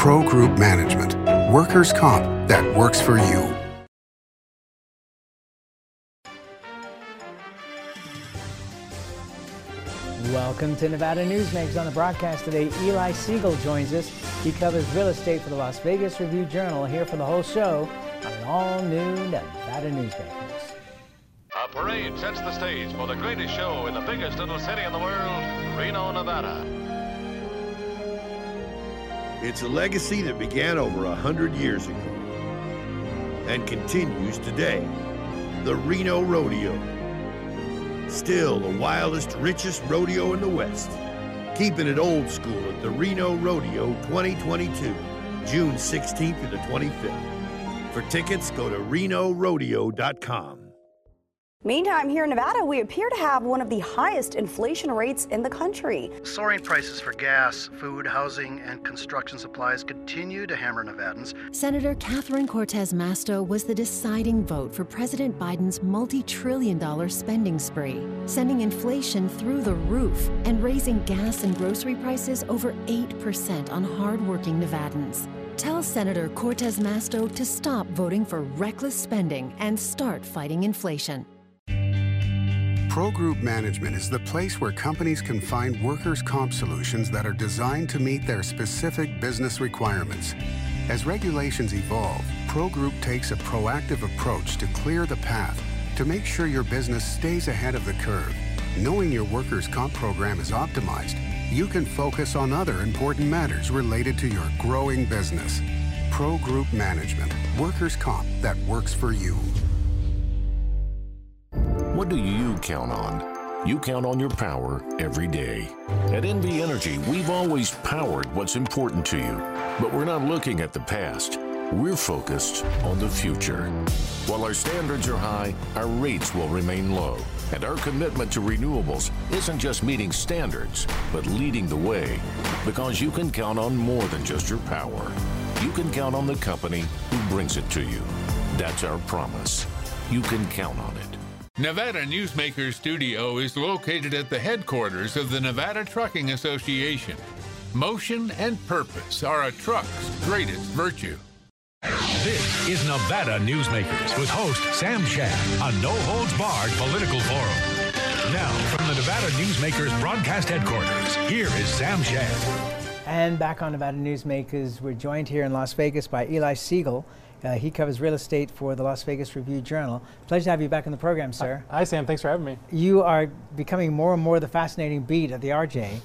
Pro Group Management. Workers' comp that works for you. Welcome to Nevada Newsmakers. On the broadcast today, Eli Siegel joins us. He covers real estate for the Las Vegas Review-Journal, here for the whole show on an all-new Nevada Newsmakers. A parade sets the stage for the greatest show in the biggest little city in the world, Reno, Nevada. It's a legacy that began over 100 years ago and continues today. The Reno Rodeo. Still the wildest, richest rodeo in the West. Keeping it old school at the Reno Rodeo 2022, June 16th to the 25th. For tickets, go to renorodeo.com. Meantime, here in Nevada, we appear to have one of the highest inflation rates in the country. Soaring prices for gas, food, housing, and construction supplies continue to hammer Nevadans. Senator Catherine Cortez Masto was the deciding vote for President Biden's multi-trillion-dollar spending spree, sending inflation through the roof and raising gas and grocery prices over 8% on hardworking Nevadans. Tell Senator Cortez Masto to stop voting for reckless spending and start fighting inflation. Pro Group Management is the place where companies can find workers' comp solutions that are designed to meet their specific business requirements. As regulations evolve, Pro Group takes a proactive approach to clear the path to make sure your business stays ahead of the curve. Knowing your workers' comp program is optimized, you can focus on other important matters related to your growing business. Pro Group Management, workers' comp that works for you. What do you count on? You count on your power every day. At NV Energy, we've always powered what's important to you, but we're not looking at the past. We're focused on the future. While our standards are high, our rates will remain low. And our commitment to renewables isn't just meeting standards, but leading the way. Because you can count on more than just your power. You can count on the company who brings it to you. That's our promise. You can count on it. Nevada Newsmakers Studio is located at the headquarters of the Nevada Trucking Association. Motion and purpose are a truck's greatest virtue. This is Nevada Newsmakers with host Sam Shad, a no-holds-barred political forum. Now, from the Nevada Newsmakers broadcast headquarters, here is Sam Shad. And back on Nevada Newsmakers, we're joined here in Las Vegas by Eli Siegel. He covers real estate for the Las Vegas Review-Journal. Pleasure to have you back on the program, sir. Hi, Sam. Thanks for having me. You are becoming more and more the fascinating beat at the RJ.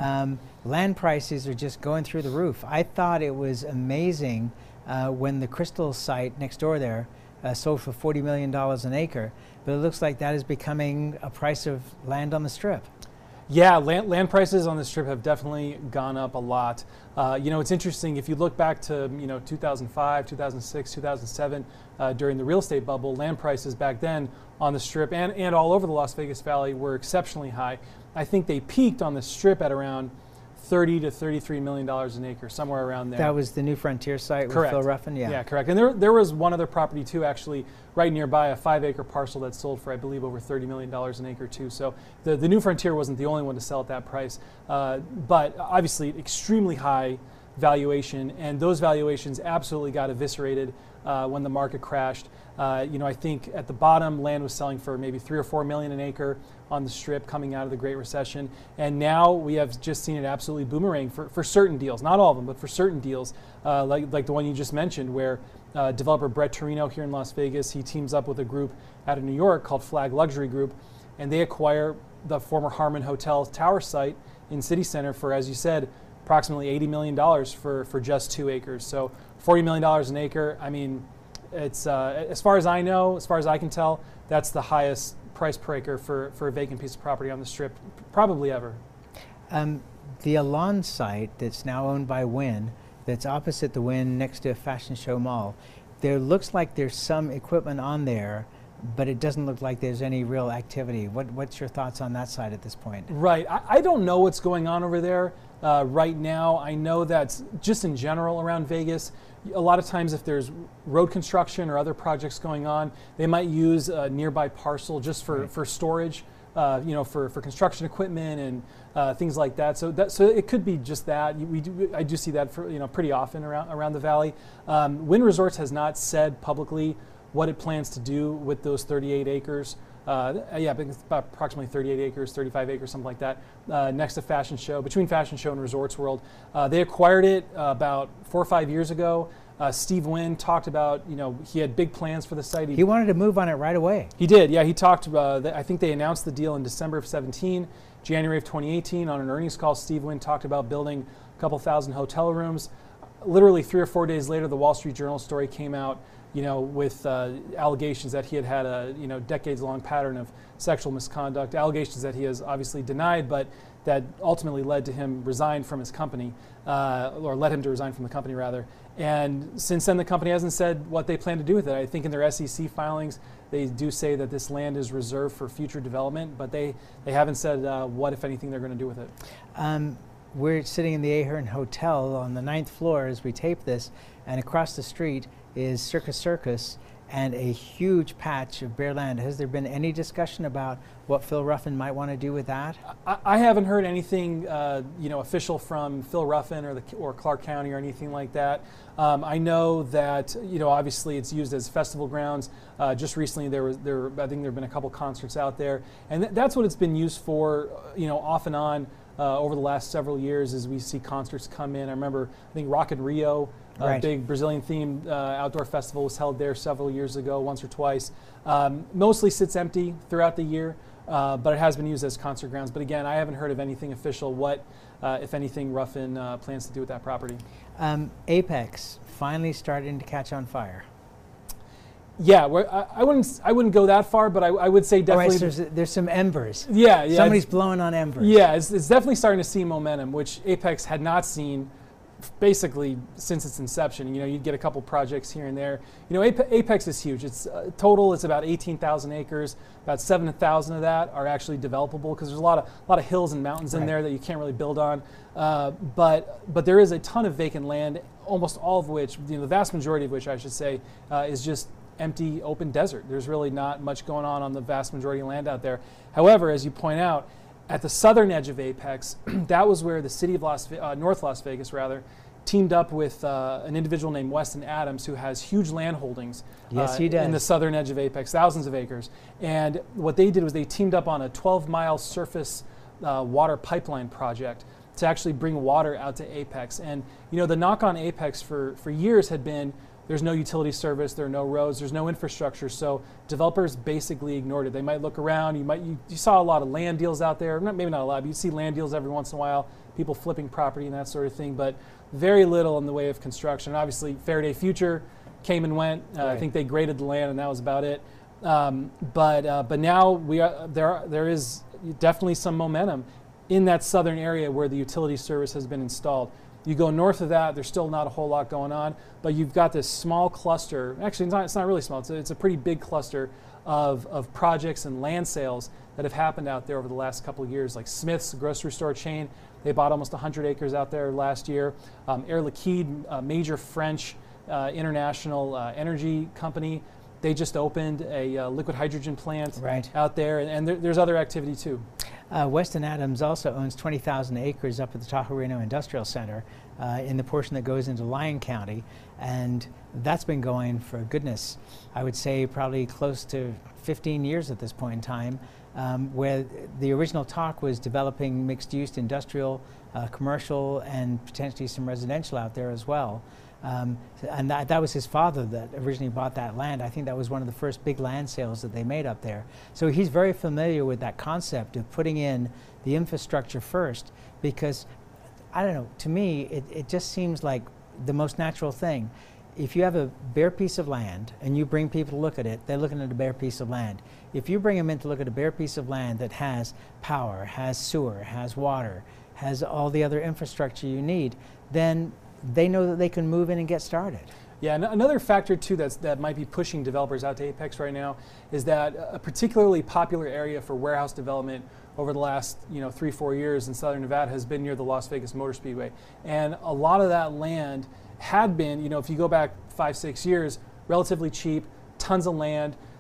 Land prices are just going through the roof. I thought it was amazing when the Crystal site next door there sold for $40 million an acre, but it looks like that is becoming a price of land on the Strip. Yeah, land prices on the Strip have definitely gone up a lot. It's interesting, if you look back to 2005, 2006, 2007, during the real estate bubble, land prices back then on the Strip and all over the Las Vegas Valley were exceptionally high. I think they peaked on the Strip at around $30 to $33 million an acre, somewhere around there. That was the New Frontier site Correct. With Phil Ruffin? Yeah, correct. And there was one other property too, actually, right nearby, a 5-acre parcel that sold for, I believe, over $30 million an acre too. So the New Frontier wasn't the only one to sell at that price, but obviously extremely high valuation, and those valuations absolutely got eviscerated when the market crashed. I think at the bottom, land was selling for maybe $3 or $4 million an acre on the Strip coming out of the Great Recession. And now we have just seen it absolutely boomerang for certain deals, not all of them, but for certain deals, like the one you just mentioned, where developer Brett Torino here in Las Vegas, he teams up with a group out of New York called Flag Luxury Group, and they acquire the former Harmon Hotel tower site in City Center for, as you said, approximately $80 million for just 2 acres. So $40 million an acre. I mean, it's as far as I know, as far as I can tell, that's the highest price per acre for a vacant piece of property on the Strip, probably ever. The Alon site that's now owned by Wynn, that's opposite the Wynn next to Fashion Show Mall, there looks like there's some equipment on there, but it doesn't look like there's any real activity. What's your thoughts on that side at this point? Right. I don't know what's going on over there right now. I know that just in general around Vegas, a lot of times if there's road construction or other projects going on, they might use a nearby parcel just for storage for construction equipment and things like that. So it could be just that. I do see that pretty often around the valley. Wynn Resorts has not said publicly what it plans to do with those 38 acres. I think it's about approximately 38 acres, 35 acres, something like that, next to Fashion Show, between Fashion Show and Resorts World. They acquired it about 4 or 5 years ago. Steve Wynn talked about, he had big plans for the site. He wanted to move on it right away. He did, yeah. He talked, I think they announced the deal in December of 17, January of 2018. On an earnings call, Steve Wynn talked about building a couple thousand hotel rooms. Literally 3 or 4 days later, the Wall Street Journal story came out, with allegations that he had a decades-long pattern of sexual misconduct, allegations that he has obviously denied, but that ultimately led to him resign from his company, or led him to resign from the company, rather. And since then, the company hasn't said what they plan to do with it. I think in their SEC filings, they do say that this land is reserved for future development, but they haven't said what, if anything, they're going to do with it. We're sitting in the Ahern Hotel on the 9th floor as we tape this, and across the street is Circus Circus and a huge patch of bare land. Has there been any discussion about what Phil Ruffin might want to do with that? I haven't heard anything, official from Phil Ruffin or Clark County or anything like that. I know that, obviously it's used as festival grounds. Just recently, I think there have been a couple concerts out there, and that's what it's been used for, off and on. Over the last several years, as we see concerts come in. I remember, I think Rock in Rio, a big Brazilian-themed outdoor festival, was held there several years ago, once or twice. Mostly sits empty throughout the year, but it has been used as concert grounds. But again, I haven't heard of anything official what, if anything, Ruffin plans to do with that property. Apex finally starting to catch on fire. Yeah, I wouldn't go that far, but I would say definitely. There's some embers. Yeah. Somebody's blowing on embers. Yeah, it's definitely starting to see momentum, which Apex had not seen basically since its inception. You'd get a couple projects here and there. Apex is huge. It's total. It's about 18,000 acres. About 7,000 of that are actually developable because there's a lot of hills and mountains in there that you can't really build on. But there is a ton of vacant land, almost all of which, the vast majority of which I should say, is just empty, open desert. There's really not much going on the vast majority of land out there. However, as you point out, at the southern edge of Apex, that was where the city of North Las Vegas, teamed up with an individual named Weston Adams, who has huge land holdings in the southern edge of Apex, thousands of acres. And what they did was they teamed up on a 12-mile surface water pipeline project to actually bring water out to Apex. And the knock on Apex for years had been, there's no utility service, there are no roads, there's no infrastructure, so developers basically ignored it. They might look around, you saw a lot of land deals out there, maybe not a lot, but you see land deals every once in a while, people flipping property and that sort of thing, but very little in the way of construction. Obviously, Faraday Future came and went. I think they graded the land and that was about it. But now there is definitely some momentum in that southern area where the utility service has been installed. You go north of that, there's still not a whole lot going on, but you've got this small cluster. Actually, it's not really small. It's a pretty big cluster of projects and land sales that have happened out there over the last couple of years, like Smith's grocery store chain. They bought almost 100 acres out there last year. Air Liquide, a major French international energy company, they just opened a liquid hydrogen plant out there, and there's other activity too. Weston Adams also owns 20,000 acres up at the Tahoe Reno Industrial Center in the portion that goes into Lyon County, and that's been going for goodness, I would say probably close to 15 years at this point in time, where the original talk was developing mixed-use industrial, commercial, and potentially some residential out there as well. And that was his father that originally bought that land. I think that was one of the first big land sales that they made up there. So he's very familiar with that concept of putting in the infrastructure first, because, I don't know, to me, it just seems like the most natural thing. If you have a bare piece of land and you bring people to look at it, they're looking at a bare piece of land. If you bring them in to look at a bare piece of land that has power, has sewer, has water, has all the other infrastructure you need, then they know that they can move in and get started. Yeah, another factor too that might be pushing developers out to Apex right now is that a particularly popular area for warehouse development over the last 3-4 years in southern Nevada has been near the Las Vegas Motor Speedway. And a lot of that land had been, if you go back 5-6 years, relatively cheap, tons of land.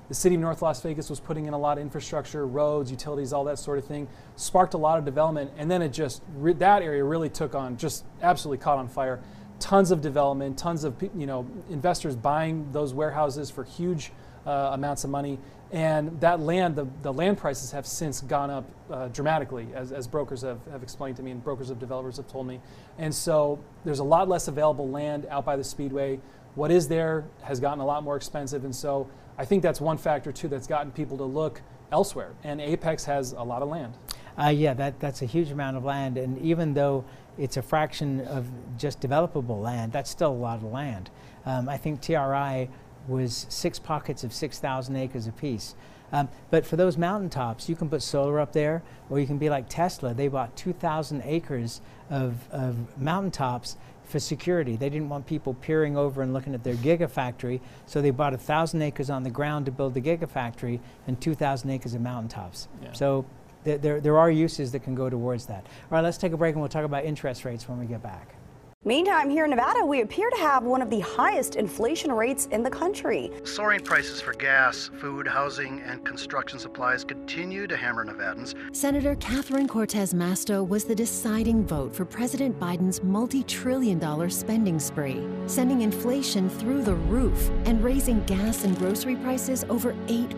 The city of North Las Vegas was putting in a lot of infrastructure, roads, utilities, all that sort of thing, sparked a lot of development, and then it just, that area really took on, just absolutely caught on fire. Tons of development, tons of investors buying those warehouses for huge amounts of money, and that land, the land prices have since gone up dramatically, as brokers have explained to me, and brokers of developers have told me. And so there's a lot less available land out by the Speedway. What is there has gotten a lot more expensive, and so I think that's one factor too that's gotten people to look elsewhere. And Apex has a lot of land. Yeah, that's a huge amount of land, and even though it's a fraction of just developable land, that's still a lot of land. I think TRI was 6 pockets of 6,000 acres apiece. But for those mountaintops, you can put solar up there, or you can be like Tesla. They bought 2,000 acres of mountaintops for security. They didn't want people peering over and looking at their gigafactory, so they bought 1,000 acres on the ground to build the gigafactory and 2,000 acres of mountaintops. Yeah. So there are uses that can go towards that. All right, let's take a break and we'll talk about interest rates when we get back. Meantime, here in Nevada, we appear to have one of the highest inflation rates in the country. Soaring prices for gas, food, housing, and construction supplies continue to hammer Nevadans. Senator Catherine Cortez Masto was the deciding vote for President Biden's multi-trillion-dollar spending spree, sending inflation through the roof and raising gas and grocery prices over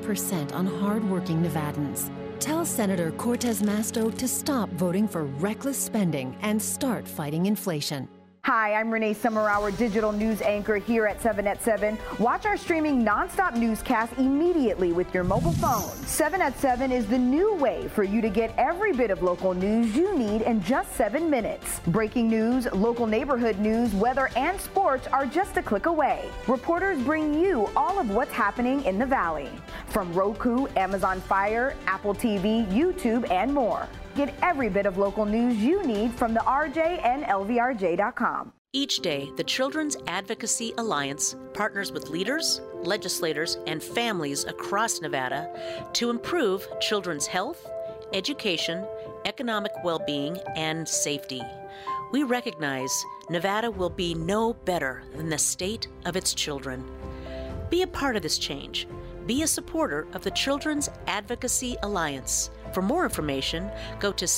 8% on hardworking Nevadans. Tell Senator Cortez Masto to stop voting for reckless spending and start fighting inflation. Hi, I'm Renee Summerauer, digital news anchor here at 7 at 7. Watch our streaming nonstop newscast immediately with your mobile phone. 7 at 7 is the new way for you to get every bit of local news you need in just 7 minutes. Breaking news, local neighborhood news, weather, and sports are just a click away. Reporters bring you all of what's happening in the Valley. From Roku, Amazon Fire, Apple TV, YouTube, and more. Get every bit of local news you need from the RJ and LVRJ.com. Each day, the Children's Advocacy Alliance partners with leaders, legislators, and families across Nevada to improve children's health, education, economic well-being, and safety. We recognize Nevada will be no better than the state of its children. Be a part of this change. Be a supporter of the Children's Advocacy Alliance. For more information, go to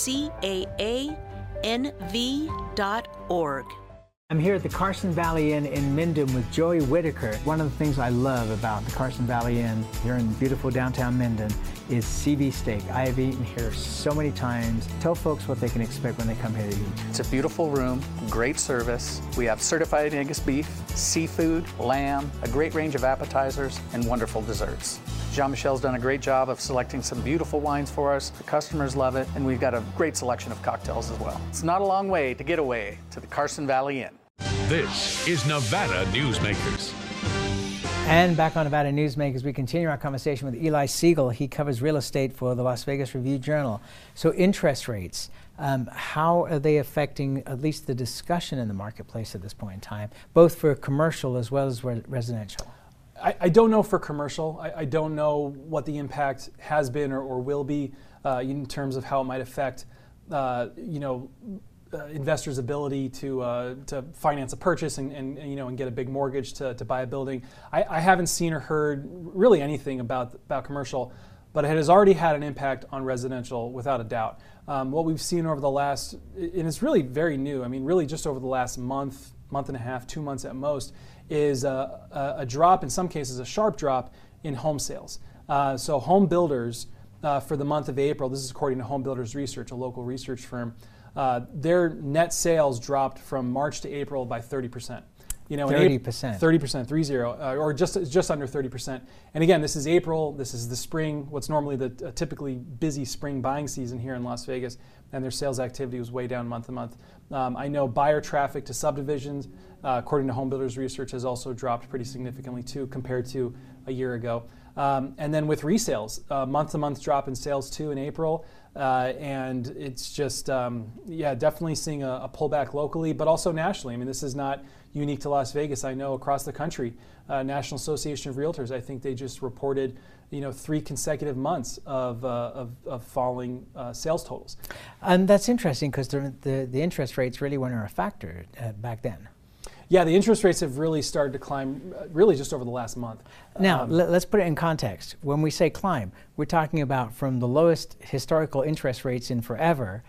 caanv.org. I'm here at the Carson Valley Inn in Minden with Joey Whitaker. One of the things I love about the Carson Valley Inn here in beautiful downtown Minden is CV steak. I have eaten here so many times. Tell folks what they can expect when they come here to eat. It's a beautiful room, great service. We have certified Angus beef, seafood, lamb, a great range of appetizers, and wonderful desserts. Jean-Michel's done a great job of selecting some beautiful wines for us. The customers love it, and we've got a great selection of cocktails as well. It's not a long way to get away to the Carson Valley Inn. This is Nevada Newsmakers. And back on Nevada Newsmakers, we continue our conversation with Eli Siegel. He covers real estate for the Las Vegas Review-Journal. So interest rates, how are they affecting at least the discussion in the marketplace at this point in time, both for commercial as well as residential? I don't know for commercial. I don't know what the impact has been or will be in terms of how it might affect, investors' ability to finance a purchase and get a big mortgage to buy a building. I haven't seen or heard really anything about commercial, but it has already had an impact on residential without a doubt. What we've seen over the last, and it's really very new, I mean really just over the last month and a half, 2 months at most, is a drop, in some cases a sharp drop, in home sales. So home builders for the month of April, this is according to Home Builders Research, a local research firm, their net sales dropped from March to April by 30%. 30%, 30, or just under 30%. And again, this is April. This is the spring. What's normally the typically busy spring buying season here in Las Vegas, and their sales activity was way down month to month. I know buyer traffic to subdivisions, according to Home Builders Research, has also dropped pretty significantly too, compared to a year ago. And then with resales, month-to-month drop in sales too in April, and it's just, definitely seeing a pullback locally, but also nationally. I mean, this is not unique to Las Vegas. I know across the country, National Association of Realtors, I think they just reported, 3 consecutive months of falling sales totals. And that's interesting because the interest rates really weren't a factor back then. Yeah, the interest rates have really started to climb really just over the last month. Now, let's put it in context. When we say climb, we're talking about from the lowest historical interest rates in forever.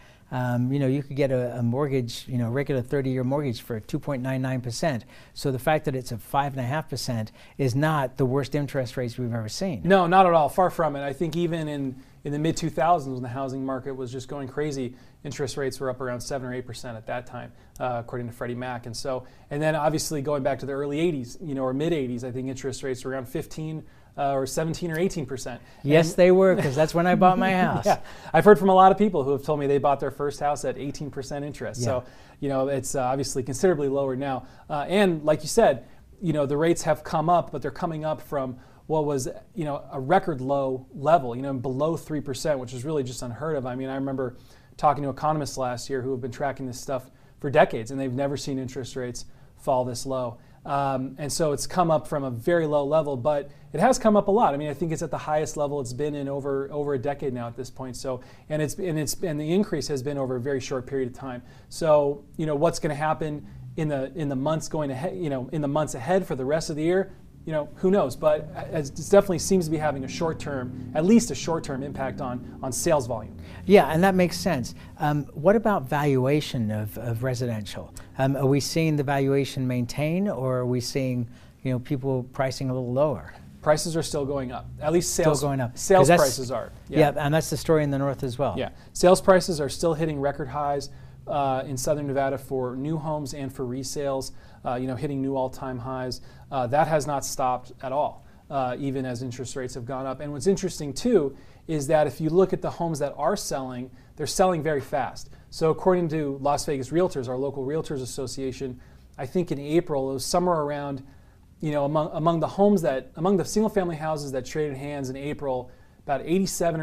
You could get a mortgage, regular 30-year mortgage for 2.99%. So the fact that it's at 5.5% is not the worst interest rates we've ever seen. No, not at all. Far from it. I think even in the mid-2000s, when the housing market was just going crazy, interest rates were up around 7 or 8% at that time, according to Freddie Mac. And then obviously going back to the early 80s, or mid-80s, I think interest rates were around 15 or 17 or 18%. Yes, they were, because that's when I bought my house. Yeah, I've heard from a lot of people who have told me they bought their first house at 18% interest. Yeah. So, it's obviously considerably lower now. And like you said, the rates have come up, but they're coming up from what was, a record low level, below 3%, which is really just unheard of. I mean, I remember talking to economists last year who have been tracking this stuff for decades, and they've never seen interest rates fall this low. And so it's come up from a very low level, but it has come up a lot. I mean, I think it's at the highest level it's been in over a decade now at this point. So, and the increase has been over a very short period of time. So, what's going to happen in the months going ahead, in the months ahead for the rest of the year, who knows? But it definitely seems to be having at least a short-term impact on sales volume. Yeah, and that makes sense. What about valuation of residential? Are we seeing the valuation maintain, or are we seeing, people pricing a little lower? Prices are still going up. At least sales still going up. Sales prices are. Yeah, and that's the story in the north as well. Yeah, sales prices are still hitting record highs in southern Nevada for new homes and for resales. Hitting new all-time highs. That has not stopped at all, even as interest rates have gone up. And what's interesting too is that if you look at the homes that are selling, they're selling very fast. So according to Las Vegas Realtors, our local Realtors Association, I think in April it was somewhere around, among the single-family houses that traded hands in April, about 87 or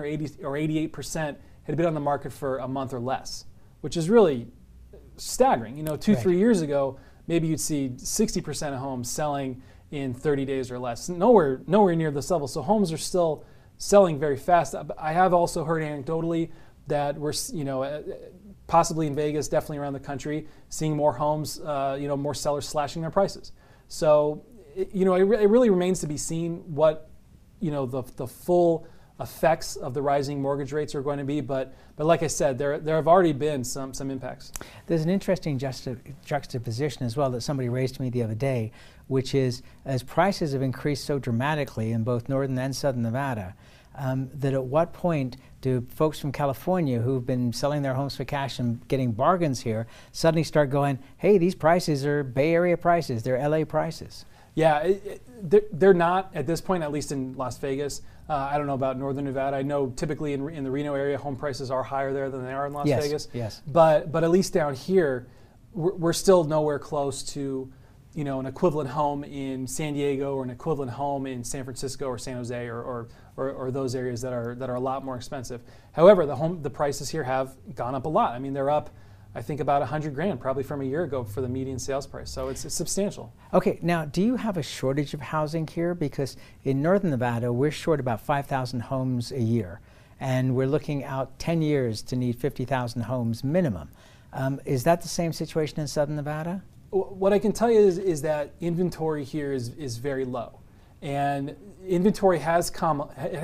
88% had been on the market for a month or less, which is really staggering. 2-3 years ago, maybe you'd see 60% of homes selling in 30 days or less. Nowhere near this level. So homes are still selling very fast. I have also heard anecdotally that we're, possibly in Vegas, definitely around the country, seeing more homes, more sellers slashing their prices. So, it really remains to be seen what, the full effects of the rising mortgage rates are going to be, but like I said, there have already been some impacts. There's an interesting juxtaposition as well that somebody raised to me the other day, which is as prices have increased so dramatically in both northern and southern Nevada, that at what point do folks from California who've been selling their homes for cash and getting bargains here suddenly start going, hey, these prices are Bay Area prices, they're LA prices? Yeah, they're not at this point, at least in Las Vegas. I don't know about northern Nevada. I know typically in the Reno area, home prices are higher there than they are in Las Vegas. Yes. But at least down here, we're still nowhere close to, an equivalent home in San Diego or an equivalent home in San Francisco or San Jose or those areas that are a lot more expensive. However, the prices here have gone up a lot. I mean, they're up, I think, about $100,000 probably from a year ago for the median sales price. So it's substantial. Okay, now do you have a shortage of housing here? Because in northern Nevada, we're short about 5,000 homes a year, and we're looking out 10 years to need 50,000 homes minimum. Is that the same situation in southern Nevada? What I can tell you is that inventory here is very low, and inventory has come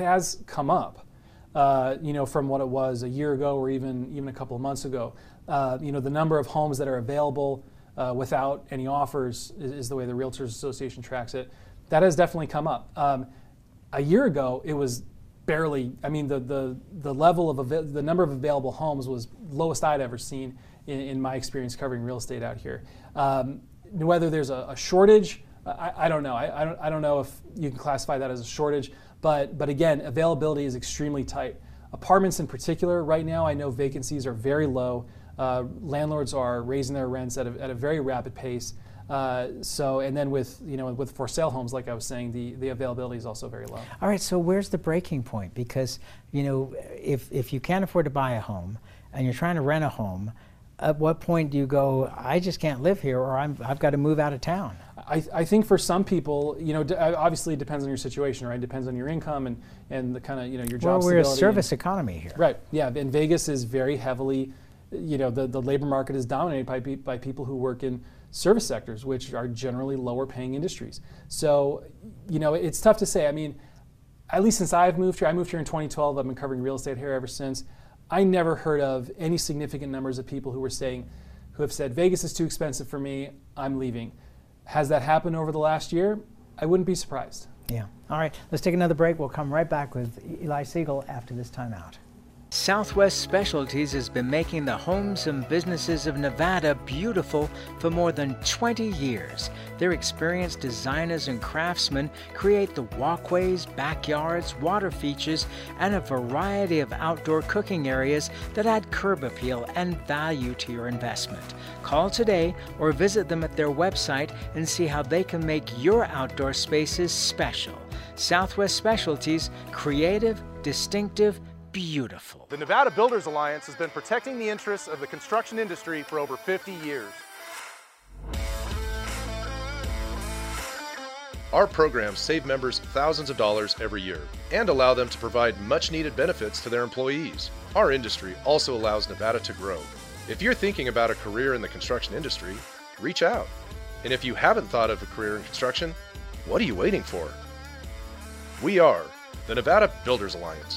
up, from what it was a year ago or even a couple of months ago. The number of homes that are available without any offers is the way the Realtors Association tracks it. That has definitely come up. A year ago, it was barely. I mean, the level of the number of available homes was lowest I'd ever seen in my experience covering real estate out here. Whether there's a shortage, I don't know. I don't know if you can classify that as a shortage. But again, availability is extremely tight. Apartments in particular, right now, I know vacancies are very low. Landlords are raising their rents at a very rapid pace. And then with for sale homes, like I was saying, the availability is also very low. All right, so where's the breaking point? Because if you can't afford to buy a home and you're trying to rent a home, at what point do you go, I just can't live here, or I've got to move out of town? I think for some people, obviously it depends on your situation, right? It depends on your income and the kind of, your job stability. Well, we're a service economy here. Right, yeah, and Vegas is very heavily, the labor market is dominated by people who work in service sectors, which are generally lower paying industries. So, it's tough to say. I mean, at least since I've moved here, I moved here in 2012, I've been covering real estate here ever since. I never heard of any significant numbers of people who have said, Vegas is too expensive for me, I'm leaving. Has that happened over the last year? I wouldn't be surprised. Yeah. All right, let's take another break. We'll come right back with Eli Siegel after this timeout. Southwest Specialties has been making the homes and businesses of Nevada beautiful for more than 20 years. Their experienced designers and craftsmen create the walkways, backyards, water features, and a variety of outdoor cooking areas that add curb appeal and value to your investment. Call today or visit them at their website and see how they can make your outdoor spaces special. Southwest Specialties, creative, distinctive, beautiful. The Nevada Builders Alliance has been protecting the interests of the construction industry for over 50 years. Our programs save members thousands of dollars every year and allow them to provide much-needed benefits to their employees. Our industry also allows Nevada to grow. If you're thinking about a career in the construction industry, reach out. And if you haven't thought of a career in construction, what are you waiting for? We are the Nevada Builders Alliance.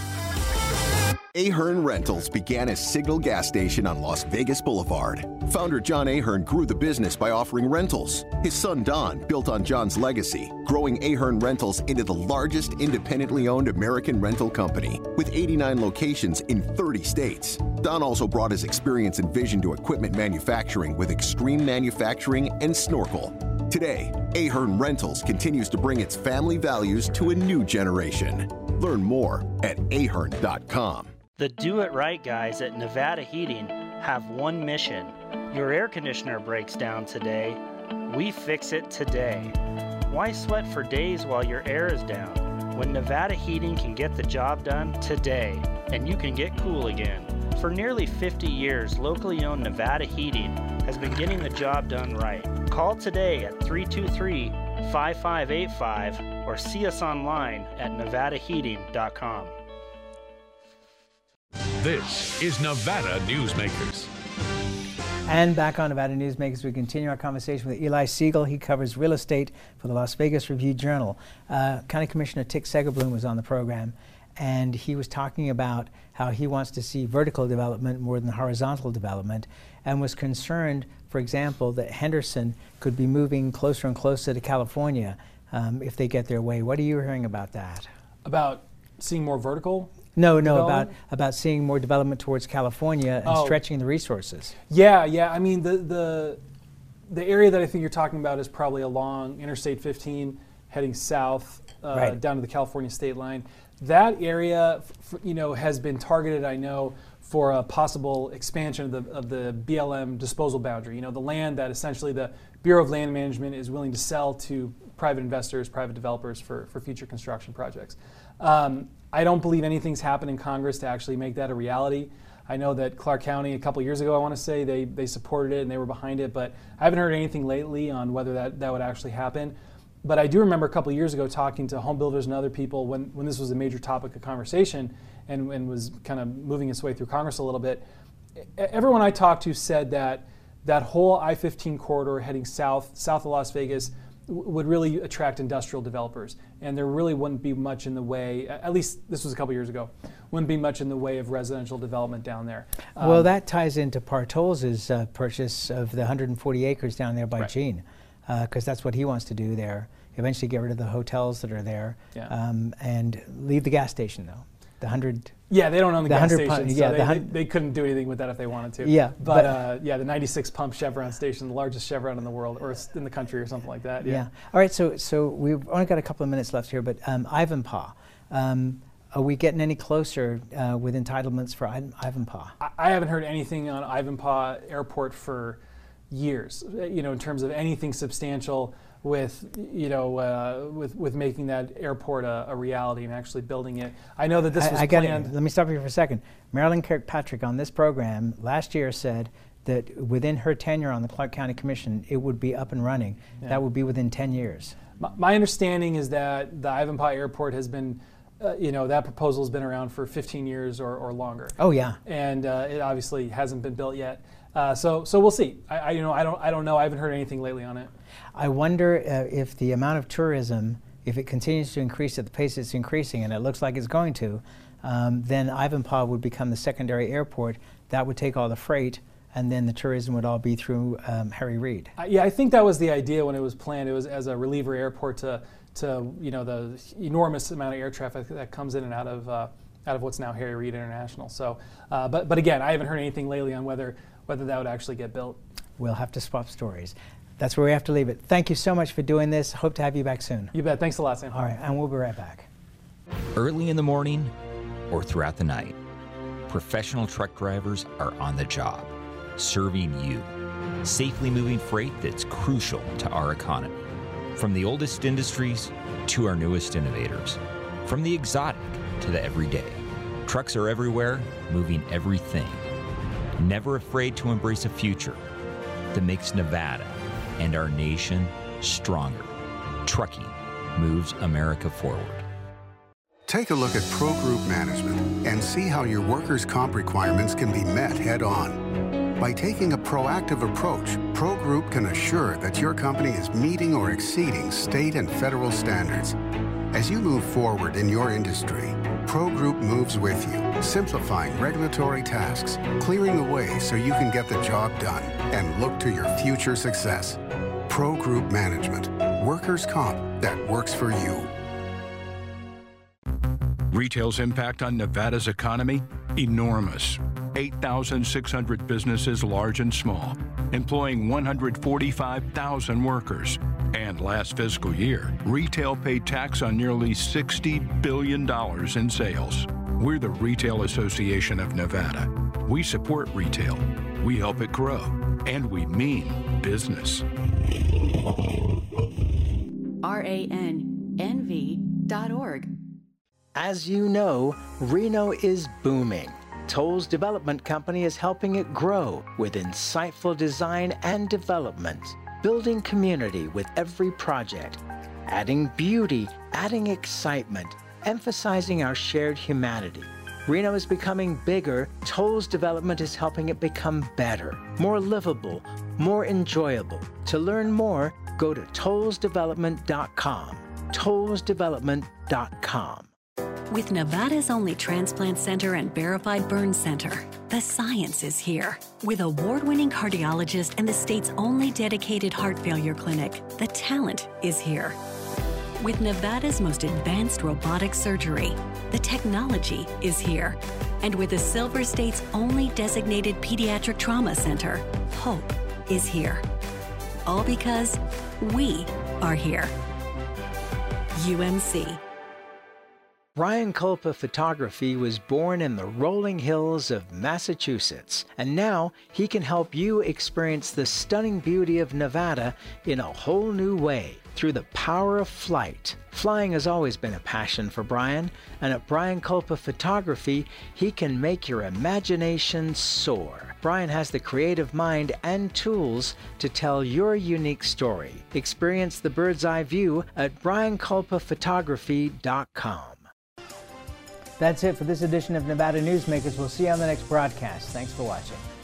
Ahern Rentals began as Signal Gas Station on Las Vegas Boulevard. Founder John Ahern grew the business by offering rentals. His son Don built on John's legacy, growing Ahern Rentals into the largest independently owned American rental company, with 89 locations in 30 states. Don also brought his experience and vision to equipment manufacturing with Extreme Manufacturing and Snorkel. Today, Ahern Rentals continues to bring its family values to a new generation. Learn more at ahern.com. The Do It Right guys at Nevada Heating have one mission. Your air conditioner breaks down today. We fix it today. Why sweat for days while your air is down when Nevada Heating can get the job done today and you can get cool again? For nearly 50 years, locally owned Nevada Heating has been getting the job done right. Call today at 323-5585 or see us online at nevadaheating.com. This is Nevada Newsmakers. And back on Nevada Newsmakers, we continue our conversation with Eli Siegel. He covers real estate for the Las Vegas Review-Journal. County Commissioner Tick Segerblum was on the program, and he was talking about how he wants to see vertical development more than horizontal development, and was concerned, for example, that Henderson could be moving closer and closer to California if they get their way. What are you hearing about that? About seeing more vertical? No, about seeing more development towards California and stretching the resources. Yeah. I mean, the area that I think you're talking about is probably along Interstate 15, heading south down to the California state line. That area, has been targeted, I know, for a possible expansion of the BLM disposal boundary. The land that essentially the Bureau of Land Management is willing to sell to private investors, private developers for future construction projects. I don't believe anything's happened in Congress to actually make that a reality. I know that Clark County a couple years ago, I want to say, they supported it and they were behind it, but I haven't heard anything lately on whether that would actually happen. But I do remember a couple years ago talking to home builders and other people when this was a major topic of conversation and was kind of moving its way through Congress a little bit. Everyone I talked to said that whole I-15 corridor heading south of Las Vegas would really attract industrial developers, and there really wouldn't be much in the way, at least this was a couple years ago, wouldn't be much in the way of residential development down there. Well, that ties into Partolz's purchase of the 140 acres down there by Gene, because that's what he wants to do there, eventually get rid of the hotels that are there, and leave the gas station, though. The 100. Yeah, they don't own the gas station, so they couldn't do anything with that if they wanted to. Yeah, but the 96 pump Chevron station, the largest Chevron in the world, or in the country, or something like that. Yeah. All right. So we've only got a couple of minutes left here, but Ivanpah. Are we getting any closer with entitlements for Ivanpah? I haven't heard anything on Ivanpah Airport for years. In terms of anything substantial with with making that airport a reality and actually building it. I know that this was planned. Let me stop you for a second. Marilyn Kirkpatrick on this program last year said that within her tenure on the Clark County Commission, it would be up and running. Yeah. That would be within 10 years. My understanding is that the Ivanpah Airport has been, that proposal has been around for 15 years or longer. Oh, yeah. And it obviously hasn't been built yet. So we'll see. I don't know. I haven't heard anything lately on it. I wonder if the amount of tourism, if it continues to increase at the pace it's increasing, and it looks like it's going to, then Ivanpah would become the secondary airport. That would take all the freight, and then the tourism would all be through Harry Reid. Yeah, I think that was the idea when it was planned. It was as a reliever airport to the enormous amount of air traffic that comes in and out of what's now Harry Reid International. So, but again, I haven't heard anything lately on whether that would actually get built. We'll have to swap stories. That's where we have to leave it. Thank you so much for doing this. Hope to have you back soon. You bet. Thanks a lot, Sam. All right, and we'll be right back. Early in the morning or throughout the night, professional truck drivers are on the job, serving you, safely moving freight that's crucial to our economy. From the oldest industries to our newest innovators, from the exotic to the everyday, trucks are everywhere, moving everything. Never afraid to embrace a future that makes Nevada and our nation stronger. Trucking moves America forward. Take a look at Pro Group Management and see how your workers' comp requirements can be met head-on. By taking a proactive approach, Pro Group can assure that your company is meeting or exceeding state and federal standards. As you move forward in your industry, Pro Group moves with you, simplifying regulatory tasks, clearing the way so you can get the job done and look to your future success. Pro Group Management, workers' comp that works for you. Retail's impact on Nevada's economy? Enormous. 8,600 businesses, large and small, employing 145,000 workers. And last fiscal year, retail paid tax on nearly $60 billion in sales. We're the Retail Association of Nevada. We support retail, we help it grow, and we mean business. RANNV.org. As you know, Reno is booming. Tolles Development Company is helping it grow with insightful design and development, building community with every project, adding beauty, adding excitement, emphasizing our shared humanity. Reno is becoming bigger. Tolles Development is helping it become better, more livable, more enjoyable. To learn more, go to tollesdevelopment.com. tollesdevelopment.com. With Nevada's only transplant center and verified burn center, the science is here. With award-winning cardiologist and the state's only dedicated heart failure clinic, the talent is here. With Nevada's most advanced robotic surgery, the technology is here. And with the Silver State's only designated pediatric trauma center, hope is here. All because we are here. UMC. Brian Kulpa Photography was born in the rolling hills of Massachusetts, and now he can help you experience the stunning beauty of Nevada in a whole new way through the power of flight. Flying has always been a passion for Brian, and at Brian Kulpa Photography, he can make your imagination soar. Brian has the creative mind and tools to tell your unique story. Experience the bird's eye view at briankulpaphotography.com. That's it for this edition of Nevada Newsmakers. We'll see you on the next broadcast. Thanks for watching.